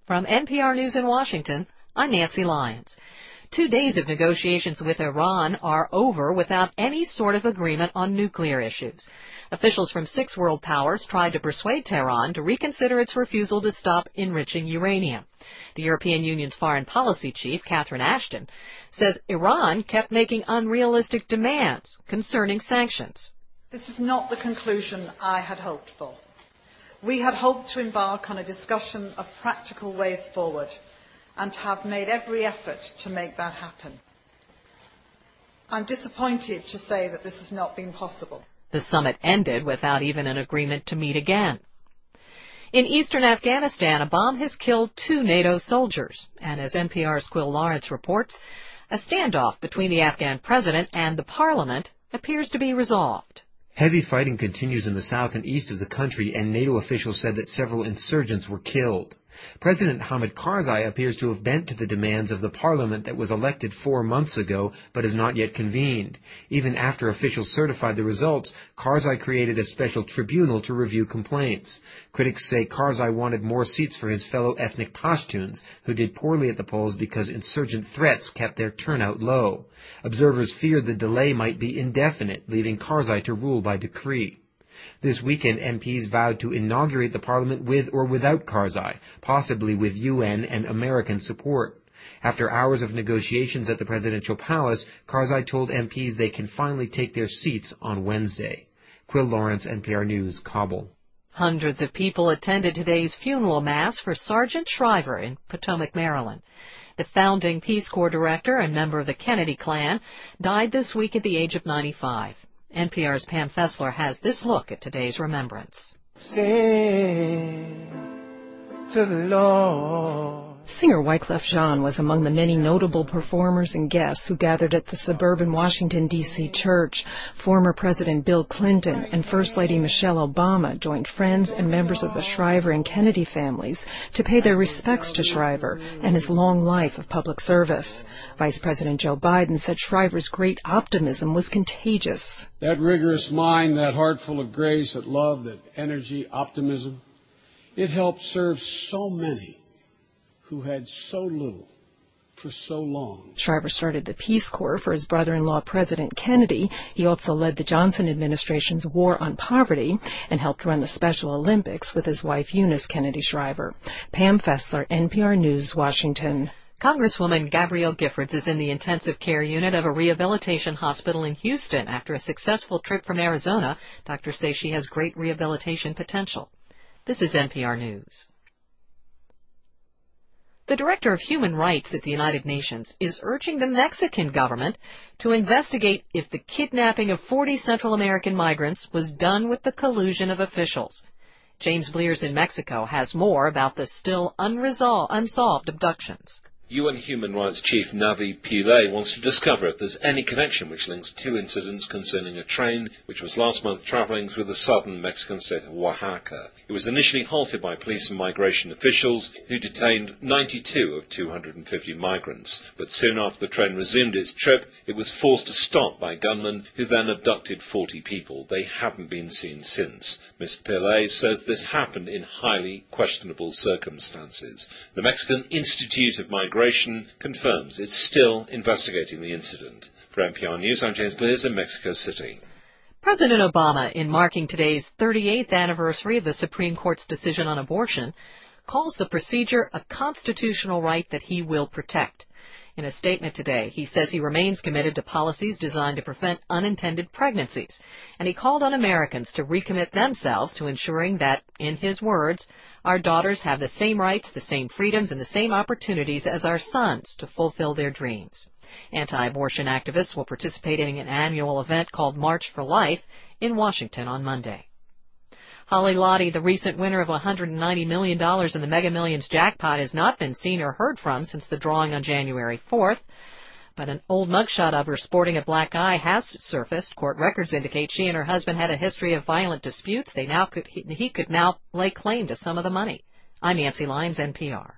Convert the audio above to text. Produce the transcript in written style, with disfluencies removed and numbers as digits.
From NPR News in Washington, I'm Nancy Lyons. 2 days of negotiations with Iran are over without any sort of agreement on nuclear issues. Officials from 6 world powers tried to persuade Tehran to reconsider its refusal to stop enriching uranium. The European Union's foreign policy chief, Catherine Ashton, says Iran kept making unrealistic demands concerning sanctions. This is not the conclusion I had hoped for. We had hoped to embark on a discussion of practical ways forward and have made every effort to make that happen. I'm disappointed to say that this has not been possible. The summit ended without even an agreement to meet again. In eastern Afghanistan, a bomb has killed 2 NATO soldiers, and as NPR's Quill Lawrence reports, a standoff between the Afghan president and the parliament appears to be resolved. Heavy fighting continues in the south and east of the country, and NATO officials said that several insurgents were killed. President Hamid Karzai appears to have bent to the demands of the parliament that was elected 4 months ago, but has not yet convened. Even after officials certified the results, Karzai created a special tribunal to review complaints. Critics say Karzai wanted more seats for his fellow ethnic Pashtuns, who did poorly at the polls because insurgent threats kept their turnout low. Observers feared the delay might be indefinite, leaving Karzai to rule by decree. This weekend, MPs vowed to inaugurate the parliament with or without Karzai, possibly with UN and American support. After hours of negotiations at the presidential palace, Karzai told MPs they can finally take their seats on Wednesday. Quill Lawrence, NPR News, Kabul. Hundreds of people attended today's funeral mass for Sergeant Shriver in Potomac, Maryland. The founding Peace Corps director and member of the Kennedy clan died this week at the age of 95. NPR's Pam Fessler has this look at today's remembrance. Sing to the Lord. Singer Wyclef Jean was among the many notable performers and guests who gathered at the suburban Washington, D.C. church. Former President Bill Clinton and First Lady Michelle Obama joined friends and members of the Shriver and Kennedy families to pay their respects to Shriver and his long life of public service. Vice President Joe Biden said Shriver's great optimism was contagious. That rigorous mind, that heart full of grace, that love, that energy, optimism, it helped serve so many who had so little for so long. Shriver started the Peace Corps for his brother-in-law, President Kennedy. He also led the Johnson administration's war on poverty and helped run the Special Olympics with his wife, Eunice Kennedy Shriver. Pam Fessler, NPR News, Washington. Congresswoman Gabrielle Giffords is in the intensive care unit of a rehabilitation hospital in Houston after a successful trip from Arizona. Doctors say she has great rehabilitation potential. This is NPR News. The Director of Human Rights at the United Nations is urging the Mexican government to investigate if the kidnapping of 40 Central American migrants was done with the collusion of officials. James Blears in Mexico has more about the still unsolved abductions. UN Human Rights Chief Navi Pillay wants to discover if there's any connection which links 2 incidents concerning a train which was last month travelling through the southern Mexican state of Oaxaca. It was initially halted by police and migration officials who detained 92 of 250 migrants, but soon after the train resumed its trip, it was forced to stop by gunmen who then abducted 40 people. They haven't been seen since. Ms. Pillay says this happened in highly questionable circumstances. The Mexican Institute of Migration confirms it's still investigating the incident. For NPR News, I'm James Blears in Mexico City. President Obama, in marking today's 38th anniversary of the Supreme Court's decision on abortion, calls the procedure a constitutional right that he will protect. In a statement today, he says he remains committed to policies designed to prevent unintended pregnancies, and he called on Americans to recommit themselves to ensuring that, in his words, our daughters have the same rights, the same freedoms, and the same opportunities as our sons to fulfill their dreams. Anti-abortion activists will participate in an annual event called March for Life in Washington on Monday. Holly Lottie, the recent winner of $190 million in the Mega Millions jackpot, has not been seen or heard from since the drawing on January 4th. But an old mugshot of her sporting a black eye has surfaced. Court records indicate she and her husband had a history of violent disputes. He could now lay claim to some of the money. I'm Nancy Lyons, NPR.